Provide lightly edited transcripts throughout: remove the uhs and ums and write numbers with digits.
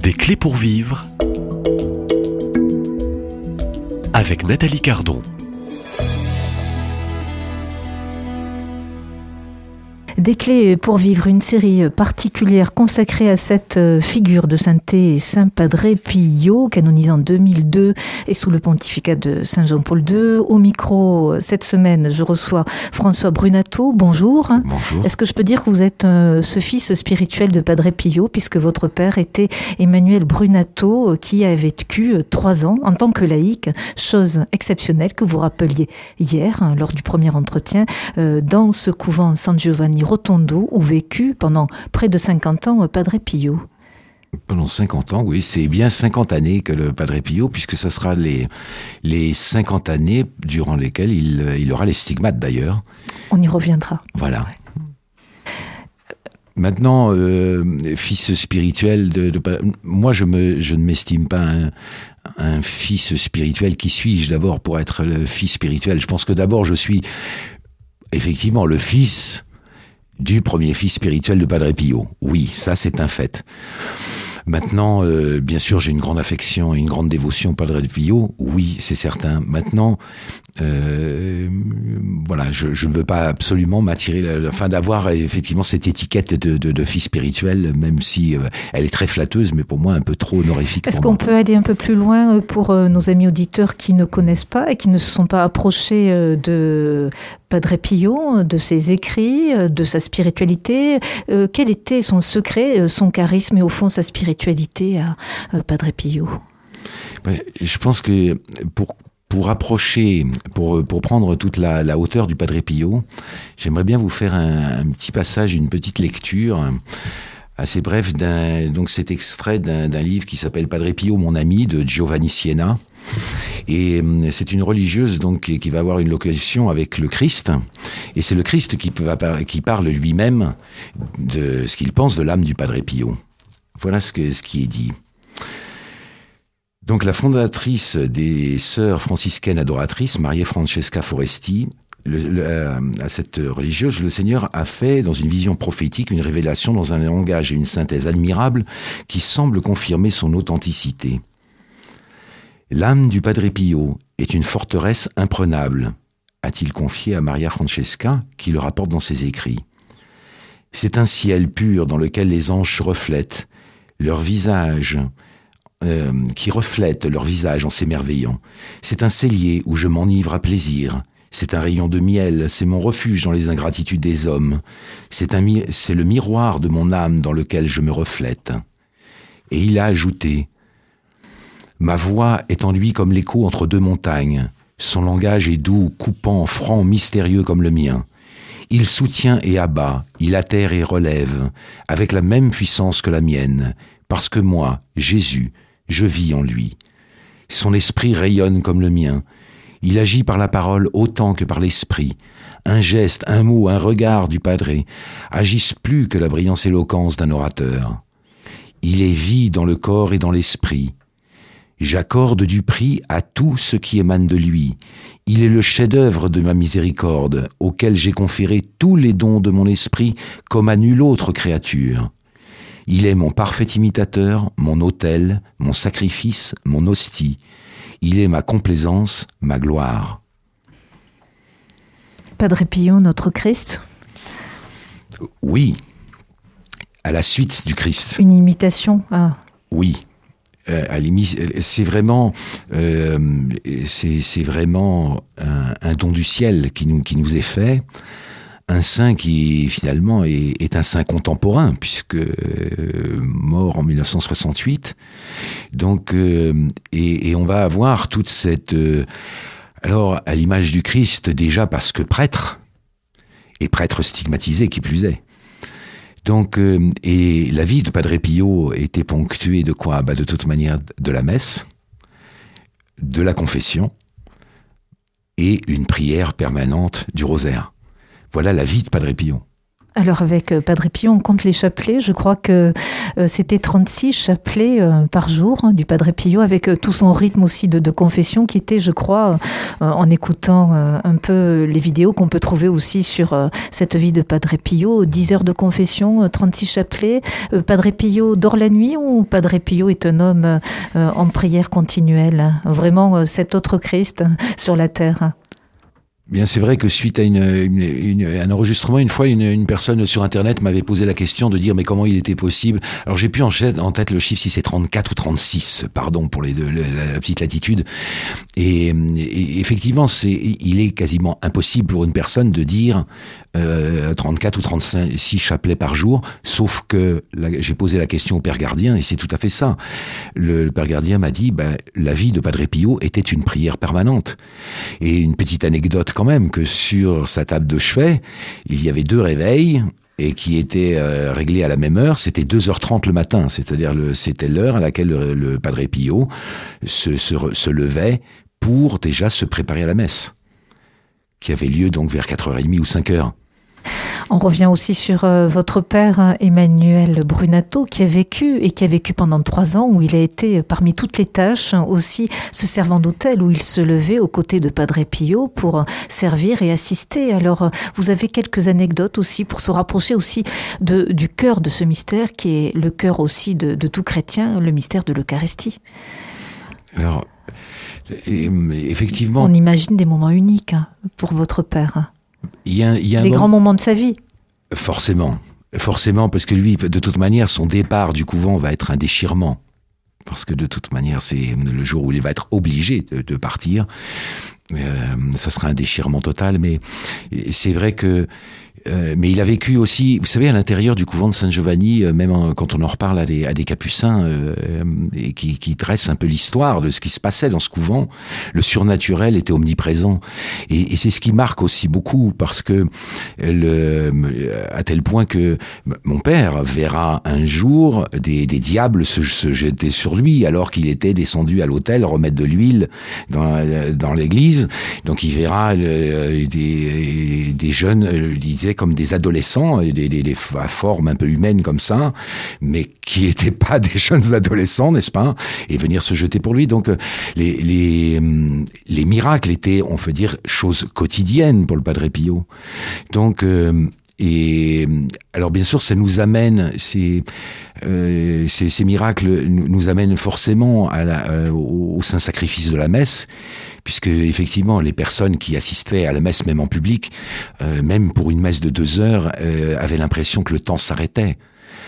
Des clés pour vivre avec Nathalie Cardon. Des clés pour vivre, une série particulière consacrée à cette figure de sainteté, Saint Padre Pio, canonisé en 2002 et sous le pontificat de Saint Jean-Paul II. Au micro, cette semaine, je reçois François Brunato. Bonjour. Bonjour. Est-ce que je peux dire que vous êtes ce fils spirituel de Padre Pio, puisque votre père était Emmanuel Brunato, qui a vécu 3 ans en tant que laïc, chose exceptionnelle que vous rappeliez hier, lors du premier entretien, dans ce couvent San Giovanni Rotondo, où vécut pendant près de 50 ans Padre Pio. Pendant 50 ans, oui, c'est bien 50 années que le Padre Pio, puisque ça sera les 50 années durant lesquelles il aura les stigmates d'ailleurs. On y reviendra. Voilà. Ouais. Maintenant, fils spirituel moi je ne m'estime pas un fils spirituel. Qui suis-je d'abord pour être le fils spirituel? Je pense que d'abord je suis effectivement le fils du premier fils spirituel de Padre Pio. Oui, ça c'est un fait. Maintenant, bien sûr, j'ai une grande affection et une grande dévotion au Padre Pio. Oui, c'est certain. Maintenant, voilà, je ne veux pas absolument m'attirer, d'avoir effectivement cette étiquette de fils spirituel, même si elle est très flatteuse, mais pour moi un peu trop honorifique. Est-ce qu'on peut aller un peu plus loin pour nos amis auditeurs qui ne connaissent pas et qui ne se sont pas approchés de Padre Pio, de ses écrits, de sa spiritualité? Quel était son secret, son charisme et au fond sa spiritualité à Padre Pio? Je pense que pour approcher, pour prendre toute la hauteur du Padre Pio, j'aimerais bien vous faire un petit passage, une petite lecture assez bref donc c'est extrait d'un livre qui s'appelle Padre Pio, mon ami, de Giovanni Siena. Et c'est une religieuse donc qui va avoir une locution avec le Christ, et c'est le Christ qui parle lui-même de ce qu'il pense de l'âme du Padre Pio. Voilà ce qui est dit. Donc la fondatrice des sœurs franciscaines adoratrices, Maria Francesca Foresti, à cette religieuse, le Seigneur a fait, dans une vision prophétique, une révélation dans un langage et une synthèse admirable qui semble confirmer son authenticité. L'âme du Padre Pio est une forteresse imprenable, a-t-il confié à Maria Francesca, qui le rapporte dans ses écrits. C'est un ciel pur dans lequel les anges se reflètent, leur visage, qui reflètent leur visage en s'émerveillant. C'est un cellier où je m'enivre à plaisir. C'est un rayon de miel, c'est mon refuge dans les ingratitudes des hommes. C'est le miroir de mon âme dans lequel je me reflète. Et il a ajouté: ma voix est en lui comme l'écho entre 2 montagnes. Son langage est doux, coupant, franc, mystérieux comme le mien. Il soutient et abat, il atterre et relève, avec la même puissance que la mienne, parce que moi, Jésus, je vis en lui. Son esprit rayonne comme le mien. Il agit par la parole autant que par l'esprit. Un geste, un mot, un regard du Padre agissent plus que la brillance et l'éloquence d'un orateur. Il est vie dans le corps et dans l'esprit. J'accorde du prix à tout ce qui émane de lui. Il est le chef-d'œuvre de ma miséricorde, auquel j'ai conféré tous les dons de mon esprit comme à nulle autre créature. Il est mon parfait imitateur, mon autel, mon sacrifice, mon hostie. Il est ma complaisance, ma gloire. Padre Pio, notre Christ? Oui, à la suite du Christ. Une imitation? Oui. C'est vraiment un don du ciel qui nous est fait. Un saint qui finalement est un saint contemporain, puisque mort en 1968. Donc, et on va avoir toute cette... alors, à l'image du Christ, déjà parce que prêtre, et prêtre stigmatisé qui plus est. Donc, et la vie de Padre Pio était ponctuée de quoi? De toute manière, de la messe, de la confession, et une prière permanente du rosaire. Voilà la vie de Padre Pio. Alors avec Padre Pio, on compte les chapelets. Je crois que c'était 36 chapelets par jour du Padre Pio, avec tout son rythme aussi de confession qui était, je crois, en écoutant un peu les vidéos qu'on peut trouver aussi sur cette vie de Padre Pio, 10 heures de confession, 36 chapelets. Padre Pio dort la nuit ou Padre Pio est un homme en prière continuelle? Vraiment cet autre Christ sur la terre. Bien, c'est vrai que suite à un enregistrement, une fois, une personne sur Internet m'avait posé la question de dire mais comment il était possible. Alors j'ai plus en tête le chiffre si c'est 34 ou 36, pardon pour la petite latitude. Et effectivement, il est quasiment impossible pour une personne de dire 34 ou 36 chapelets par jour, sauf que j'ai posé la question au Père Gardien et c'est tout à fait ça. Le Père Gardien m'a dit la vie de Padre Pio était une prière permanente. Et une petite anecdote quand même, que sur sa table de chevet, il y avait 2 réveils et qui étaient réglés à la même heure. C'était 2h30 le matin, c'est-à-dire c'était l'heure à laquelle le Padre Pio se levait pour déjà se préparer à la messe, qui avait lieu donc vers 4h30 ou 5h. On revient aussi sur votre père Emmanuel Brunato qui a vécu pendant 3 ans où il a été parmi toutes les tâches aussi ce servant d'hôtel où il se levait aux côtés de Padre Pio pour servir et assister. Alors vous avez quelques anecdotes aussi pour se rapprocher aussi du cœur de ce mystère qui est le cœur aussi de tout chrétien, le mystère de l'Eucharistie. Alors effectivement, on imagine des moments uniques pour votre père. Il y a des grands moments de sa vie. Forcément, parce que lui, de toute manière, son départ du couvent va être un déchirement. Parce que de toute manière, c'est le jour où il va être obligé de partir. Ça sera un déchirement total, mais c'est vrai que... mais il a vécu aussi, vous savez, à l'intérieur du couvent de Saint-Giovanni, même quand on en reparle à des capucins, et qui dressent un peu l'histoire de ce qui se passait dans ce couvent, le surnaturel était omniprésent. Et c'est ce qui marque aussi beaucoup, parce que à tel point que mon père verra un jour des diables se jeter sur lui, alors qu'il était descendu à l'autel remettre de l'huile dans l'église. Donc il verra des jeunes, il disait, comme des adolescents, des formes un peu humaines comme ça, mais qui n'étaient pas des jeunes adolescents, n'est-ce pas, et venir se jeter pour lui. Donc les miracles étaient, on peut dire, choses quotidiennes pour le Padre Pio. Donc et alors bien sûr, ça nous amène ces miracles nous amènent forcément au saint sacrifice de la messe, puisque effectivement les personnes qui assistaient à la messe, même en public, même pour une messe de 2 heures, avaient l'impression que le temps s'arrêtait.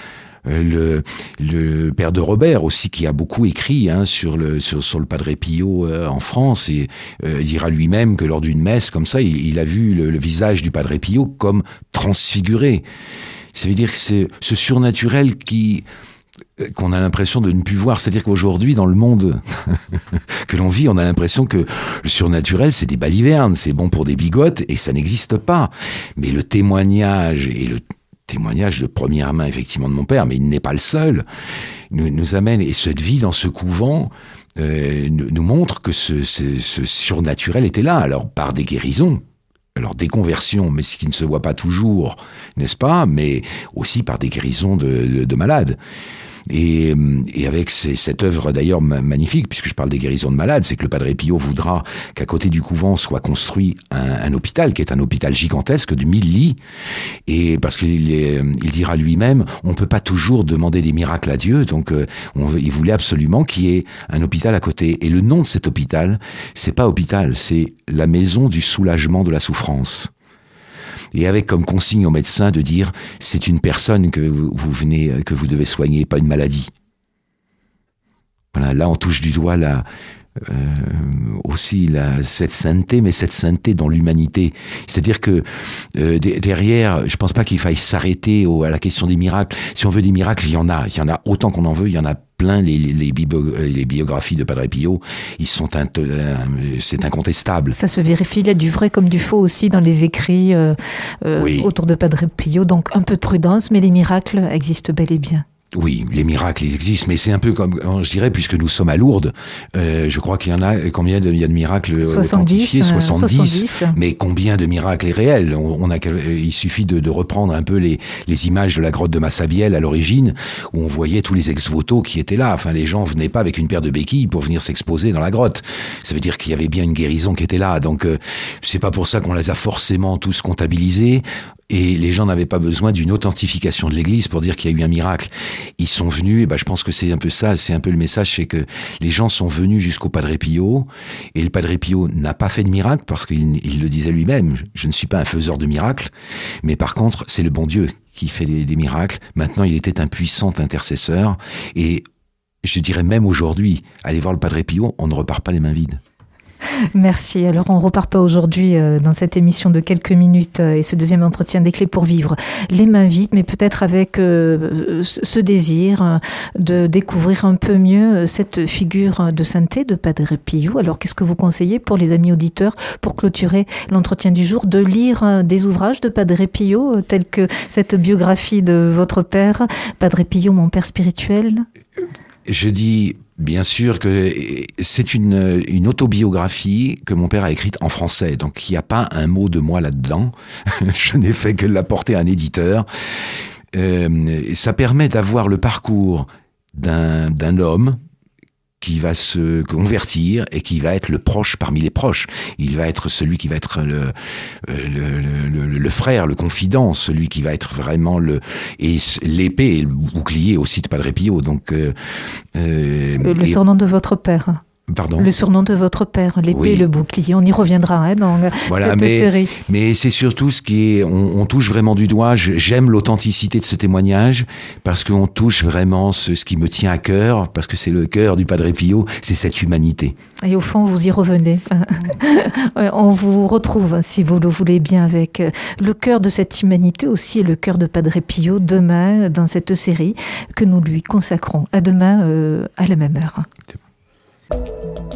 Le père de Robert aussi, qui a beaucoup écrit sur le Padre Pio en France, et dira lui-même que lors d'une messe comme ça, il a vu le visage du Padre Pio comme transfiguré. Ça veut dire que c'est ce surnaturel qu'on a l'impression de ne plus voir. C'est-à-dire qu'aujourd'hui, dans le monde que l'on vit, on a l'impression que le surnaturel, c'est des balivernes, c'est bon pour des bigotes, et ça n'existe pas. Mais le témoignage, et le témoignage de première main, effectivement, de mon père, mais il n'est pas le seul, nous amène, et cette vie dans ce couvent nous montre que ce surnaturel était là, alors par des guérisons, alors des conversions, mais ce qui ne se voit pas toujours, n'est-ce pas, mais aussi par des guérisons de malades. Et avec cette œuvre d'ailleurs magnifique, puisque je parle des guérisons de malades, c'est que le Padre Pio voudra qu'à côté du couvent soit construit un hôpital, qui est un hôpital gigantesque de 1000 lits, et parce qu'il dira lui-même, on peut pas toujours demander des miracles à Dieu, donc il voulait absolument qu'il y ait un hôpital à côté. Et le nom de cet hôpital, c'est pas hôpital, c'est la maison du soulagement de la souffrance. Et avec comme consigne aux médecins de dire c'est une personne que vous devez soigner, pas une maladie. Voilà, là on touche du doigt aussi cette sainteté, mais cette sainteté dans l'humanité. C'est-à-dire que derrière, je pense pas qu'il faille s'arrêter à la question des miracles. Si on veut des miracles, il y en a autant qu'on en veut, il y en a plein. Les biographies de Padre Pio, c'est incontestable. Ça se vérifie, il y a du vrai comme du faux aussi dans les écrits oui. autour de Padre Pio, donc un peu de prudence, mais les miracles existent bel et bien. Oui, les miracles, ils existent, mais c'est un peu comme, je dirais, puisque nous sommes à Lourdes, je crois qu'il y en a, combien il y a de miracles 70, authentifiés? 70. 70. Mais combien de miracles est réel? Il suffit de reprendre un peu les images de la grotte de Massabielle à l'origine, où on voyait tous les ex-voto qui étaient là. Enfin, les gens venaient pas avec une paire de béquilles pour venir s'exposer dans la grotte. Ça veut dire qu'il y avait bien une guérison qui était là. Donc, c'est pas pour ça qu'on les a forcément tous comptabilisés. Et les gens n'avaient pas besoin d'une authentification de l'Église pour dire qu'il y a eu un miracle. Ils sont venus, et je pense que c'est un peu ça, c'est un peu le message, c'est que les gens sont venus jusqu'au Padre Pio, et le Padre Pio n'a pas fait de miracle, parce qu'il le disait lui-même, je ne suis pas un faiseur de miracles, mais par contre, c'est le bon Dieu qui fait des miracles. Maintenant, il était un puissant intercesseur, et je dirais même aujourd'hui, allez voir le Padre Pio, on ne repart pas les mains vides. Merci. Alors, on ne repart pas aujourd'hui dans cette émission de quelques minutes et ce deuxième entretien des clés pour vivre les mains vides, mais peut-être avec ce désir de découvrir un peu mieux cette figure de sainteté de Padre Pio. Alors, qu'est-ce que vous conseillez pour les amis auditeurs, pour clôturer l'entretien du jour, de lire des ouvrages de Padre Pio, tels que cette biographie de votre père, Padre Pio, mon père spirituel? Je dis bien sûr que c'est une autobiographie que mon père a écrite en français, donc il n'y a pas un mot de moi là-dedans. Je n'ai fait que l'apporter à un éditeur. Ça permet d'avoir le parcours d'un homme qui va se convertir et qui va être le proche parmi les proches. Il va être celui qui va être le frère, le confident, celui qui va être vraiment l'épée et le bouclier aussi de Padre Pio. Donc, le surnom de votre père. Pardon. Le surnom de votre père, l'épée et le bouclier. On y reviendra dans cette série. Mais c'est surtout ce qui est... On touche vraiment du doigt. J'aime l'authenticité de ce témoignage parce qu'on touche vraiment ce qui me tient à cœur, parce que c'est le cœur du Padre Pio, c'est cette humanité. Et au fond, vous y revenez. On vous retrouve, si vous le voulez bien, avec le cœur de cette humanité aussi et le cœur de Padre Pio demain dans cette série que nous lui consacrons. À demain, à la même heure. C'est bon.